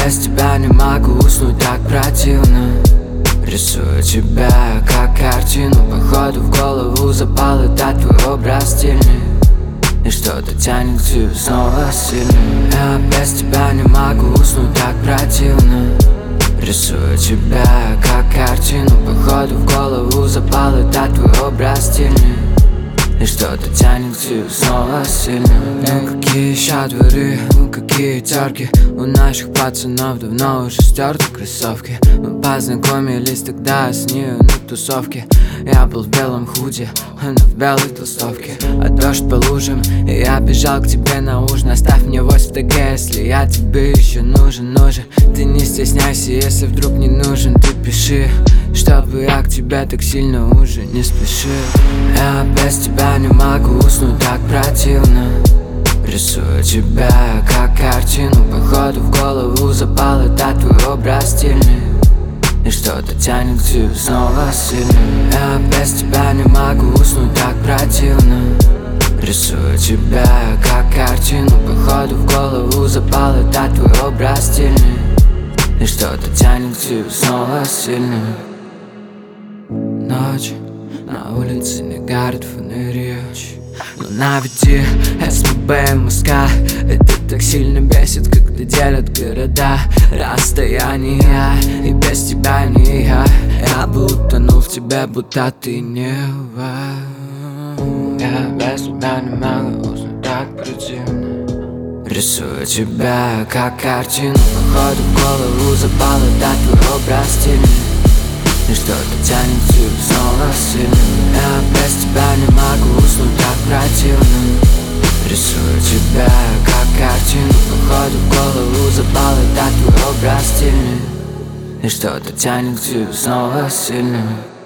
без тебя не могу уснуть, так противно. Рисую тебя как картину, походу в голову запал этот твой образ стильный. И что-то тянет к тебе снова сильно. Я без тебя не могу уснуть, так противно. Рисую тебя как картину, походу в голову запал этот твой образ стильный. И что-то тянет к тебе снова сильно. Ну какие еще дворы, ну какие терки. У наших пацанов давно уже стерты кроссовки. Мы познакомились тогда с нею на тусовке. Я был в белом худи, она в белой толстовке. А дождь по лужам, и я бежал к тебе на ужин. Оставь мне вось в ТГ, если я тебе еще нужен. Ты не стесняйся, если вдруг не нужен, ты пиши, чтобы я к тебе так сильно уже не спешил. Я без тебя не могу уснуть, так противно. Рисую тебя как картину, походу в голову запал этот твой образ стильный. И что-то тянет к тебе снова сильно. Я без тебя не могу уснуть, так противно. Рисую тебя как картину, походу в голову запал этот твой образ стильный. И что-то тянет к тебе снова сильно. Ночь, на улице не горят фонари, но наведи СПБ МСК. Это так сильно бесит, когда делят города. Расстояние, и без тебя не я. Я будто тонул в тебе, будто ты не я без тебя не могу уснуть, так противно. Рисую тебя как картину, походу в голову запал этот твой образ стильный. И что-то тянет к тебе снова сильно. Я без тебя не могу уснуть, так противно. Рисую тебя как картину, походу в голову запал этот твой образ стильный. И что-то тянет к тебе снова сильно.